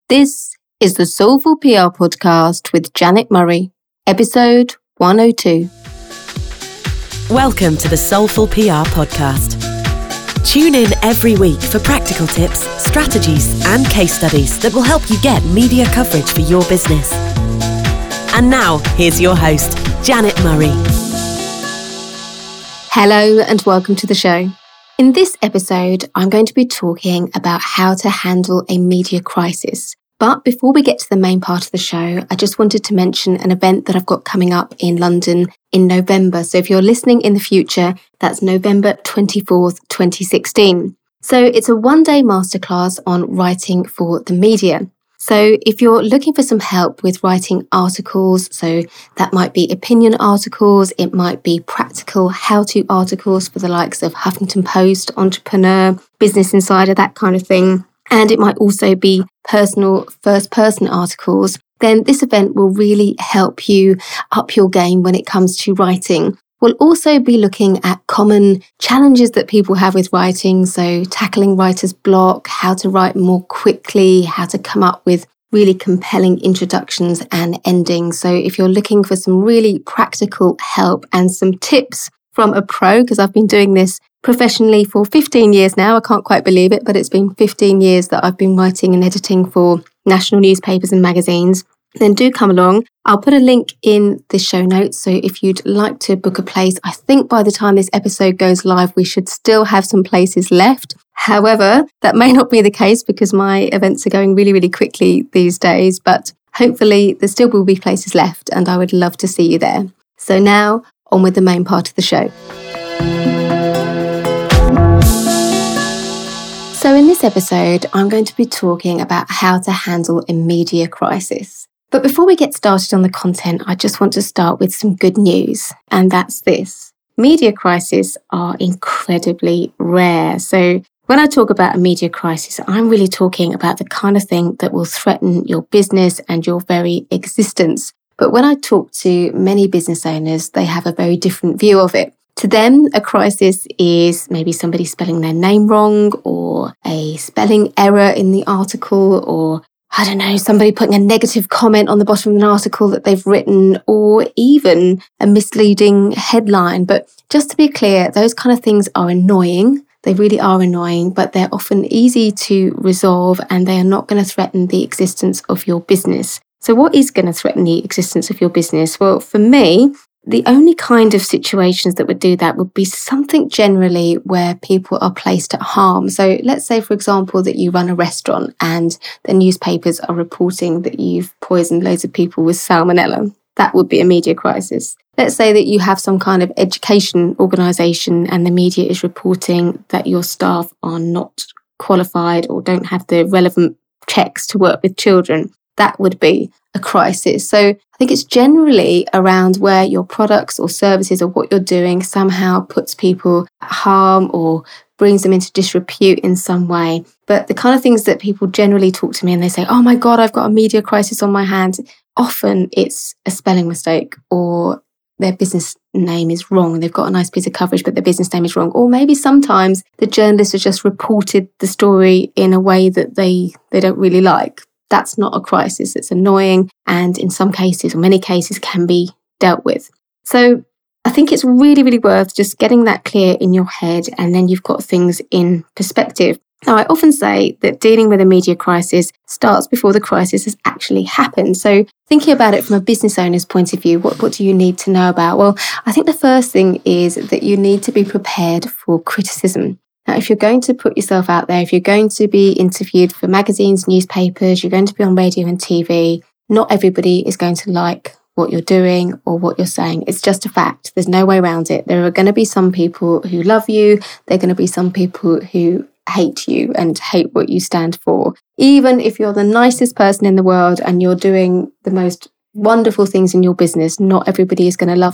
This is the Soulful PR Podcast with Janet Murray, episode 102. Welcome to the Soulful PR Podcast. Tune in every week for practical tips, strategies, and case studies that will help you get media coverage for your business. And now, here's your host, Janet Murray. Hello and welcome to the show. In this episode, I'm going to be talking about how to handle a media crisis. But before we get to the main part of the show, I just wanted to mention an event that I've got coming up in London in November. So if you're listening in the future, that's November 24th, 2016. So it's a one-day masterclass on writing for the media. So if you're looking for some help with writing articles, so that might be opinion articles, it might be practical how-to articles for the likes of Huffington Post, Entrepreneur, Business Insider, that kind of thing, and it might also be personal first-person articles, then this event will really help you up your game when it comes to writing. We'll also be looking at common challenges that people have with writing, so tackling writer's block, how to write more quickly, how to come up with really compelling introductions and endings. So if you're looking for some really practical help and some tips from a pro, because I've been doing this professionally for 15 years now. I can't quite believe it, but it's been 15 years that I've been writing and editing for national newspapers and magazines. Then do come along. I'll put a link in the show notes. So if you'd like to book a place, I think by the time this episode goes live, we should still have some places left. However, that may not be the case because my events are going really, really quickly these days, but hopefully there still will be places left and I would love to see you there. So now on with the main part of the show. So in this episode, I'm going to be talking about how to handle a media crisis. But before we get started on the content, I just want to start with some good news, and that's this. Media crises are incredibly rare. So when I talk about a media crisis, I'm really talking about the kind of thing that will threaten your business and your very existence. But when I talk to many business owners, they have a very different view of it. To them, a crisis is maybe somebody spelling their name wrong or a spelling error in the article or, I don't know, somebody putting a negative comment on the bottom of an article that they've written or even a misleading headline. But just to be clear, those kind of things are annoying. They really are annoying, but they're often easy to resolve and they are not going to threaten the existence of your business. So what is going to threaten the existence of your business? Well, for me, the only kind of situations that would do that would be something generally where people are placed at harm. So let's say, for example, that you run a restaurant and the newspapers are reporting that you've poisoned loads of people with salmonella. That would be a media crisis. Let's say that you have some kind of education organisation and the media is reporting that your staff are not qualified or don't have the relevant checks to work with children. That would be a crisis. So I think it's generally around where your products or services or what you're doing somehow puts people at harm or brings them into disrepute in some way. But the kind of things that people generally talk to me and they say, oh my God, I've got a media crisis on my hands. Often it's a spelling mistake or their business name is wrong. They've got a nice piece of coverage, but their business name is wrong. Or maybe sometimes the journalists have just reported the story in a way that they don't really like. That's not a crisis. It's annoying and in some cases or many cases can be dealt with. So I think it's really, really worth just getting that clear in your head and then you've got things in perspective. Now, I often say that dealing with a media crisis starts before the crisis has actually happened. So thinking about it from a business owner's point of view, what do you need to know about? Well, I think the first thing is that you need to be prepared for criticism. Now, if you're going to put yourself out there, if you're going to be interviewed for magazines, newspapers, you're going to be on radio and TV, not everybody is going to like what you're doing or what you're saying. It's just a fact. There's no way around it. There are going to be some people who love you. There are going to be some people who hate you and hate what you stand for. Even if you're the nicest person in the world and you're doing the most wonderful things in your business, not everybody is going to love you.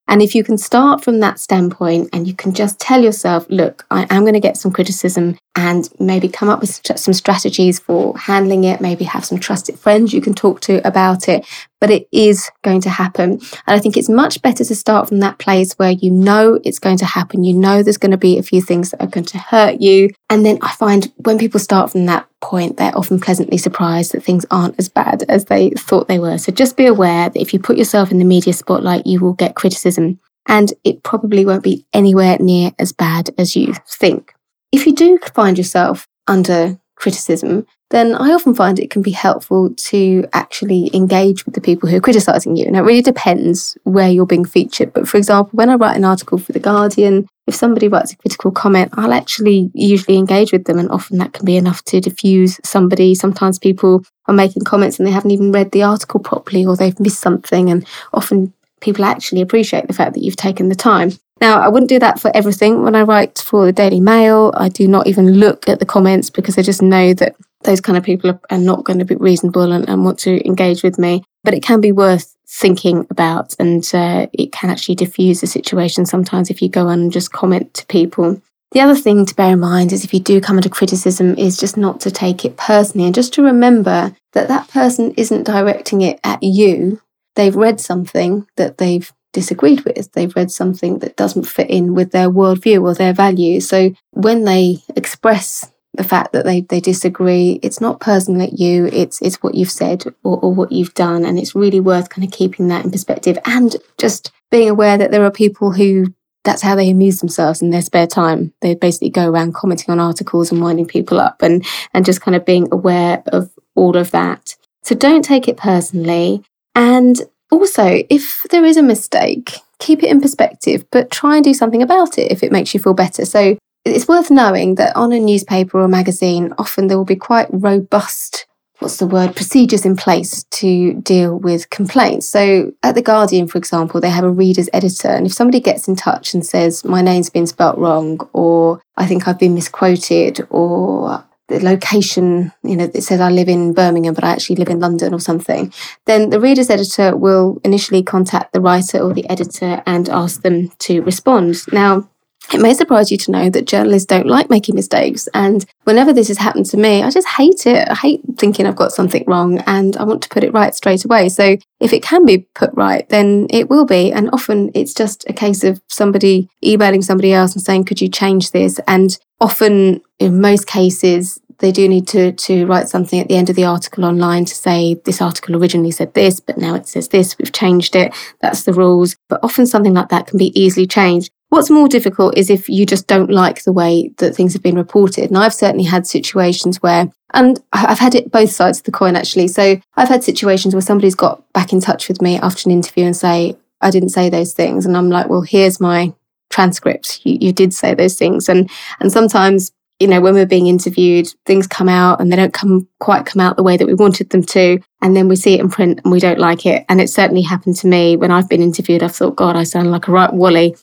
And if you can start from that standpoint and you can just tell yourself, look, I am going to get some criticism, and maybe come up with some strategies for handling it, maybe have some trusted friends you can talk to about it, but it is going to happen. And I think it's much better to start from that place where you know it's going to happen, you know there's going to be a few things that are going to hurt you. And then I find when people start from that point, they're often pleasantly surprised that things aren't as bad as they thought they were. So just be aware that if you put yourself in the media spotlight, you will get criticism, and it probably won't be anywhere near as bad as you think. If you do find yourself under criticism, then I often find it can be helpful to actually engage with the people who are criticising you. And it really depends where you're being featured. But for example, when I write an article for The Guardian, if somebody writes a critical comment, I'll actually usually engage with them, and often that can be enough to diffuse somebody. Sometimes people are making comments and they haven't even read the article properly, or they've missed something, and often people actually appreciate the fact that you've taken the time. Now, I wouldn't do that for everything. When I write for the Daily Mail, I do not even look at the comments, because I just know that those kind of people are not going to be reasonable and want to engage with me. But it can be worth thinking about, and it can actually diffuse the situation sometimes if you go on and just comment to people. The other thing to bear in mind is if you do come under criticism is just not to take it personally, and just to remember that that person isn't directing it at you. They've read something that they've disagreed with. They've read something that doesn't fit in with their worldview or their values. So when they express the fact that they disagree, it's not personal at you, it's what you've said or what you've done. And it's really worth kind of keeping that in perspective, and just being aware that there are people who that's how they amuse themselves in their spare time. They basically go around commenting on articles and winding people up, and just kind of being aware of all of that. So don't take it personally. And also, if there is a mistake, keep it in perspective, but try and do something about it if it makes you feel better. So it's worth knowing that on a newspaper or a magazine, often there will be quite robust, procedures in place to deal with complaints. So at The Guardian, for example, they have a reader's editor. And if somebody gets in touch and says, my name's been spelt wrong, or I think I've been misquoted, or the location, it says I live in Birmingham, but I actually live in London or something, then the reader's editor will initially contact the writer or the editor and ask them to respond. Now, it may surprise you to know that journalists don't like making mistakes. And whenever this has happened to me, I just hate it. I hate thinking I've got something wrong, and I want to put it right straight away. So if it can be put right, then it will be. And often it's just a case of somebody emailing somebody else and saying, could you change this? And often, in most cases, they do need to write something at the end of the article online to say, this article originally said this, but now it says this, we've changed it, that's the rules. But often something like that can be easily changed. What's more difficult is if you just don't like the way that things have been reported. And I've certainly had situations where, and I've had it both sides of the coin actually. So I've had situations where somebody's got back in touch with me after an interview and say, I didn't say those things. And I'm like, well, here's my transcript. You did say those things. And sometimes, when we're being interviewed, things come out and they don't quite come out the way that we wanted them to. And then we see it in print and we don't like it. And it certainly happened to me when I've been interviewed. I've thought, God, I sound like a right Wally.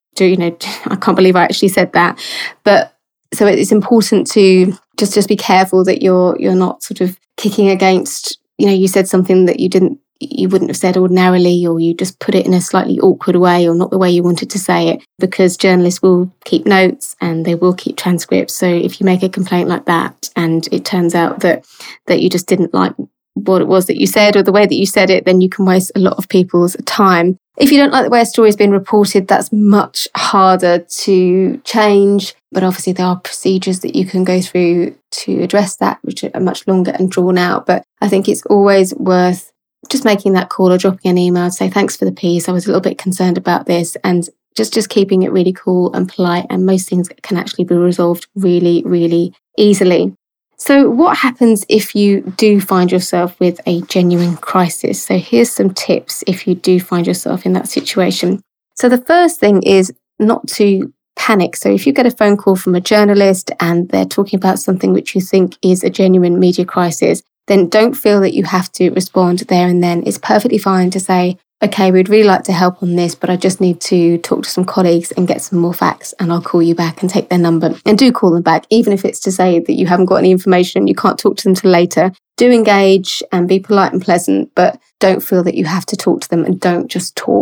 I can't believe I actually said that. But so it's important to just be careful that you're not sort of kicking against, you said something that you wouldn't have said ordinarily, or you just put it in a slightly awkward way or not the way you wanted to say it, because journalists will keep notes and they will keep transcripts. So if you make a complaint like that and it turns out that you just didn't like what it was that you said or the way that you said it, then you can waste a lot of people's time. If you don't like the way a story has been reported, that's much harder to change. But obviously there are procedures that you can go through to address that, which are much longer and drawn out. But I think it's always worth just making that call or dropping an email to say, thanks for the piece, I was a little bit concerned about this, and just keeping it really cool and polite. And most things can actually be resolved really, really easily. So what happens if you do find yourself with a genuine crisis? So here's some tips if you do find yourself in that situation. So the first thing is not to panic. So if you get a phone call from a journalist and they're talking about something which you think is a genuine media crisis, then don't feel that you have to respond there and then. It's perfectly fine to say, okay, we'd really like to help on this, but I just need to talk to some colleagues and get some more facts, and I'll call you back and take their number. And do call them back, even if it's to say that you haven't got any information, you can't talk to them till later. Do engage and be polite and pleasant, but don't feel that you have to talk to them, and don't just talk.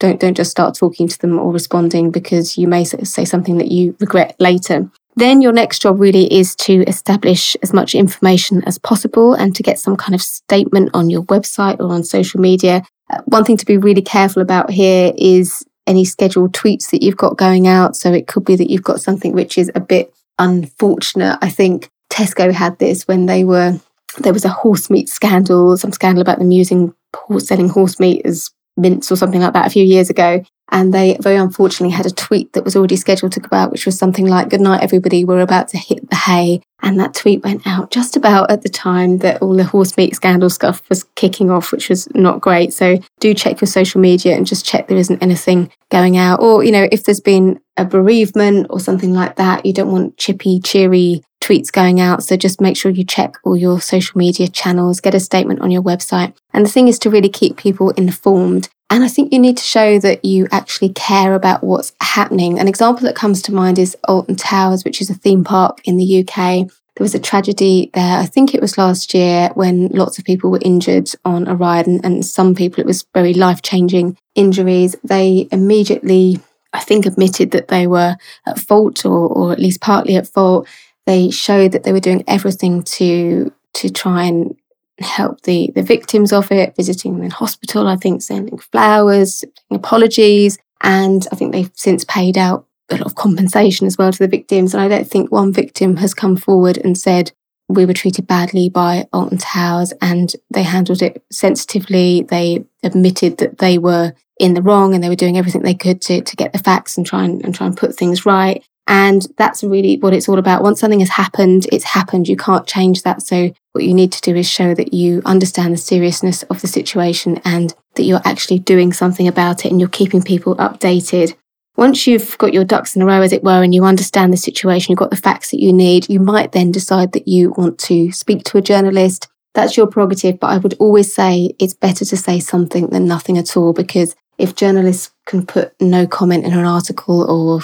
Don't just start talking to them or responding, because you may say something that you regret later. Then your next job really is to establish as much information as possible and to get some kind of statement on your website or on social media. One thing to be really careful about here is any scheduled tweets that you've got going out. So it could be that you've got something which is a bit unfortunate. I think Tesco had this when there was a horse meat scandal, some scandal about them selling horse meat as mince or something like that a few years ago. And they very unfortunately had a tweet that was already scheduled to go out, which was something like, "Good night, everybody, we're about to hit the hay." And that tweet went out just about at the time that all the horse meat scandal stuff was kicking off, which was not great. So do check your social media and just check there isn't anything going out. Or, if there's been a bereavement or something like that, you don't want chippy, cheery tweets going out. So just make sure you check all your social media channels, get a statement on your website. And the thing is to really keep people informed. And I think you need to show that you actually care about what's happening. An example that comes to mind is Alton Towers, which is a theme park in the UK. There was a tragedy there, I think it was last year, when lots of people were injured on a ride, and some people, it was very life-changing injuries. They immediately, I think, admitted that they were at fault, or at least partly at fault. They showed that they were doing everything to try and help the victims of it, visiting them in hospital, I think, sending flowers, apologies. And I think they've since paid out a lot of compensation as well to the victims. And I don't think one victim has come forward and said, "We were treated badly by Alton Towers," and they handled it sensitively. They admitted that they were in the wrong and they were doing everything they could to get the facts and try and put things right. And that's really what it's all about. Once something has happened, it's happened. You can't change that. So what you need to do is show that you understand the seriousness of the situation and that you're actually doing something about it and you're keeping people updated. Once you've got your ducks in a row, as it were, and you understand the situation, you've got the facts that you need, you might then decide that you want to speak to a journalist. That's your prerogative. But I would always say it's better to say something than nothing at all, because if journalists can put no comment in an article, or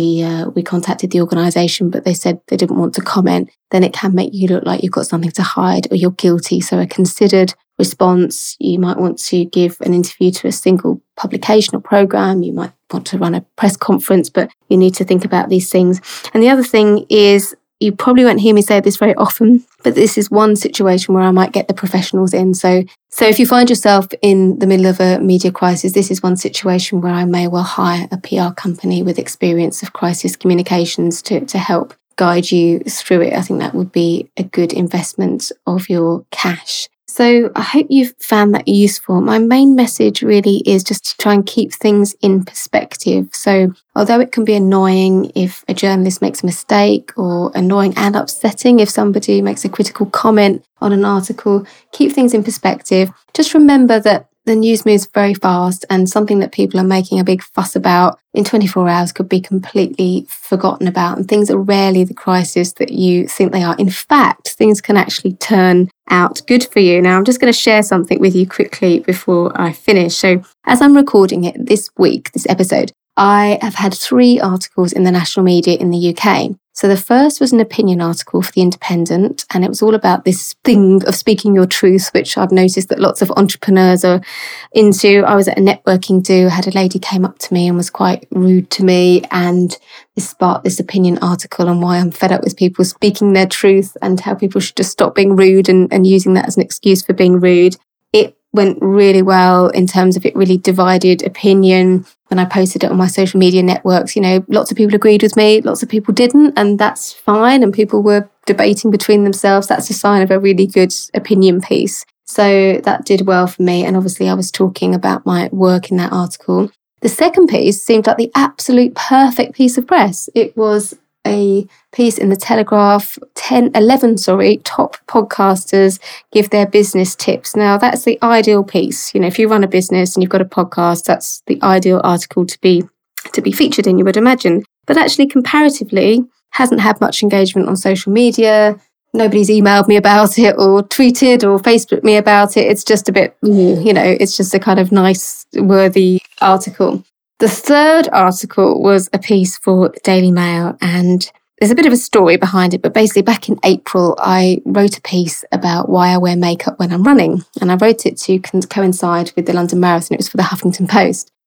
we contacted the organisation but they said they didn't want to comment, then it can make you look like you've got something to hide or you're guilty. So a considered response, you might want to give an interview to a single publication or programme, you might want to run a press conference, but you need to think about these things. And the other thing is, you probably won't hear me say this very often, but this is one situation where I might get the professionals in. So if you find yourself in the middle of a media crisis, this is one situation where I may well hire a PR company with experience of crisis communications to help guide you through it. I think that would be a good investment of your cash. So I hope you've found that useful. My main message really is just to try and keep things in perspective. So although it can be annoying if a journalist makes a mistake, or annoying and upsetting if somebody makes a critical comment on an article, keep things in perspective. Just remember that the news moves very fast, and something that people are making a big fuss about in 24 hours could be completely forgotten about, and things are rarely the crisis that you think they are. In fact, things can actually turn out good for you. Now, I'm just going to share something with you quickly before I finish. So as I'm recording it this week, this episode, I have had 3 articles in the national media in the UK. So the first was an opinion article for The Independent, and it was all about this thing of speaking your truth, which I've noticed that lots of entrepreneurs are into. I was at a networking do, had a lady came up to me and was quite rude to me, and this sparked this opinion article on why I'm fed up with people speaking their truth and how people should just stop being rude and using that as an excuse for being rude. It went really well in terms of it really divided opinion. When I posted it on my social media networks, lots of people agreed with me, lots of people didn't, and that's fine. And people were debating between themselves. That's a sign of a really good opinion piece. So that did well for me. And obviously I was talking about my work in that article. The second piece seemed like the absolute perfect piece of press. It was a piece in the Telegraph, 11 top podcasters give their business tips. Now, that's the ideal piece. If you run a business and you've got a podcast, that's the ideal article to be featured in, you would imagine. But actually, comparatively, hasn't had much engagement on social media. Nobody's emailed me about it or tweeted or Facebooked me about it. It's just a bit, it's just a kind of nice, worthy article. The third article was a piece for the Daily Mail, and there's a bit of a story behind it, but basically back in April, I wrote a piece about why I wear makeup when I'm running, and I wrote it to coincide with the London Marathon. It was for the Huffington Post.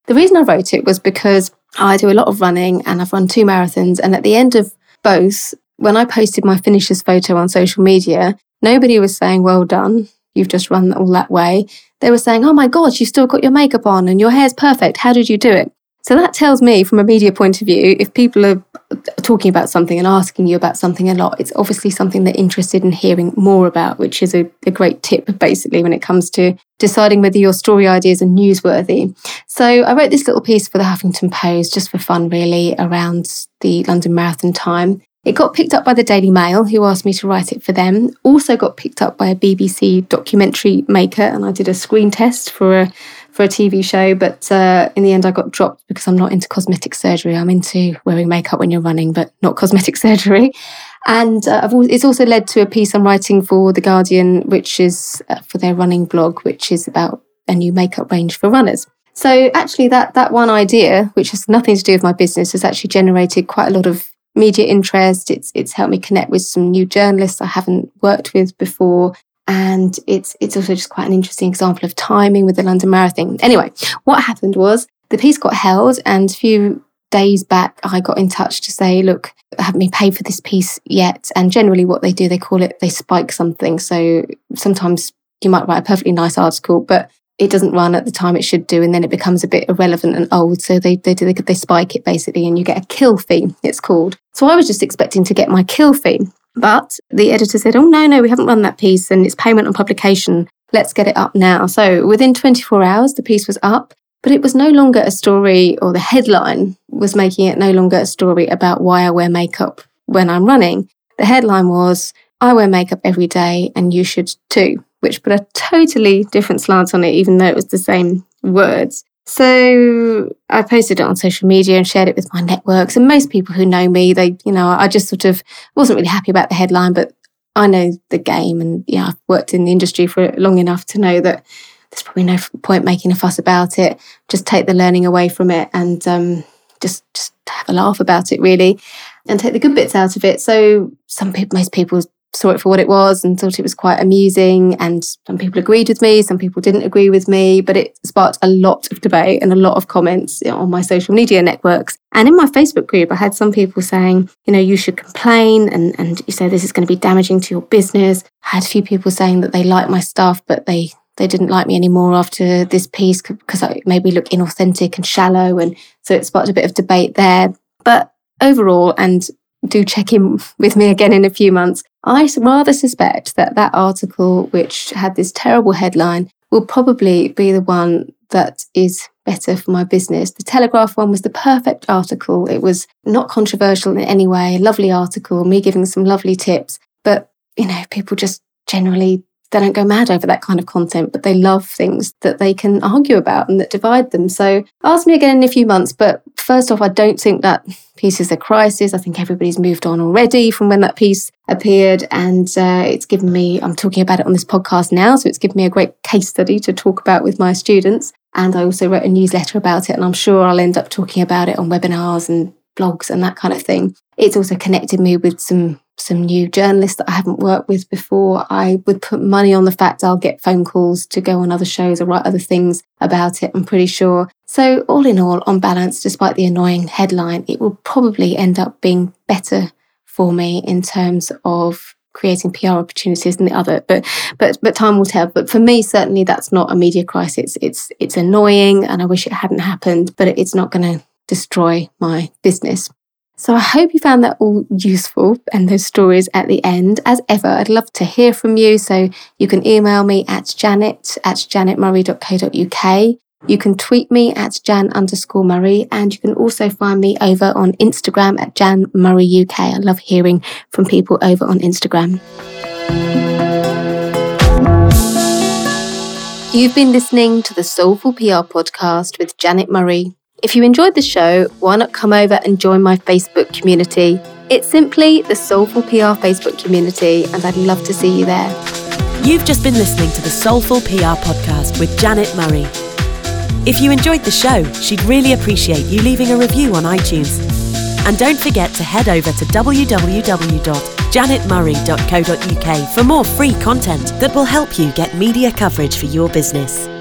The reason I wrote it was because I do a lot of running and I've run 2 marathons. And at the end of both, when I posted my finisher's photo on social media, nobody was saying, well done, you've just run all that way. They were saying, oh my gosh, you've still got your makeup on and your hair's perfect. How did you do it? So that tells me from a media point of view, if people are talking about something and asking you about something a lot, it's obviously something they're interested in hearing more about, which is a great tip, basically, when it comes to deciding whether your story ideas are newsworthy. So I wrote this little piece for the Huffington Post, just for fun, really, around the London Marathon time. It got picked up by the Daily Mail, who asked me to write it for them. Also got picked up by a BBC documentary maker, and I did a screen test for a TV show, but in the end I got dropped because I'm not into cosmetic surgery. I'm into wearing makeup when you're running, but not cosmetic surgery. And it's also led to a piece I'm writing for The Guardian, which is for their running blog, which is about a new makeup range for runners. So actually that one idea, which has nothing to do with my business, has actually generated quite a lot of media interest. It's helped me connect with some new journalists I haven't worked with before. And it's also just quite an interesting example of timing with the London Marathon. Anyway, what happened was the piece got held, and a few days back I got in touch to say, look, I haven't been paid for this piece yet. And generally what they do, they spike something. So sometimes you might write a perfectly nice article, but it doesn't run at the time it should do, and then it becomes a bit irrelevant and old. So they spike it basically, and you get a kill fee, it's called. So I was just expecting to get my kill fee. But the editor said, oh, no, we haven't run that piece and it's payment on publication. Let's get it up now. So within 24 hours, the piece was up, but it was no longer a story, or the headline was making it no longer a story about why I wear makeup when I'm running. The headline was, I wear makeup every day and you should too, which put a totally different slant on it, even though it was the same words. So I posted it on social media and shared it with my networks. And most people who know me, I just sort of wasn't really happy about the headline, but I know the game, and I've worked in the industry for long enough to know that there's probably no point making a fuss about it. Just take the learning away from it and just have a laugh about it, really, and take the good bits out of it. So most people saw it for what it was and thought it was quite amusing, and some people agreed with me, some people didn't agree with me, but it sparked a lot of debate and a lot of comments on my social media networks. And in my Facebook group, I had some people saying, you should complain and you say this is going to be damaging to your business. I had a few people saying that they like my stuff, but they didn't like me anymore after this piece because I made me look inauthentic and shallow, and so it sparked a bit of debate there. But overall, and do check in with me again in a few months, I rather suspect that article, which had this terrible headline, will probably be the one that is better for my business. The Telegraph one was the perfect article. It was not controversial in any way, a lovely article, me giving some lovely tips. But, people just generally, they don't go mad over that kind of content, but they love things that they can argue about and that divide them. So ask me again in a few months. But first off, I don't think that piece is a crisis. I think everybody's moved on already from when that piece appeared. And it's given me, I'm talking about it on this podcast now, so it's given me a great case study to talk about with my students. And I also wrote a newsletter about it, and I'm sure I'll end up talking about it on webinars and blogs and that kind of thing. It's also connected me with some new journalists that I haven't worked with before. I would put money on the fact I'll get phone calls to go on other shows or write other things about it, I'm pretty sure. So all in all, on balance, despite the annoying headline, it will probably end up being better for me in terms of creating PR opportunities than the other. But time will tell. But for me, certainly that's not a media crisis. It's annoying and I wish it hadn't happened, but it's not going to destroy my business. So I hope you found that all useful and those stories at the end. As ever, I'd love to hear from you. So you can email me at janet@janetmurray.co.uk. You can tweet me at jan_Murray, and you can also find me over on Instagram at janmurrayuk. I love hearing from people over on Instagram. You've been listening to the Soulful PR podcast with Janet Murray. If you enjoyed the show, why not come over and join my Facebook community? It's simply the Soulful PR Facebook community, and I'd love to see you there. You've just been listening to the Soulful PR podcast with Janet Murray. If you enjoyed the show, she'd really appreciate you leaving a review on iTunes. And don't forget to head over to www.janetmurray.co.uk for more free content that will help you get media coverage for your business.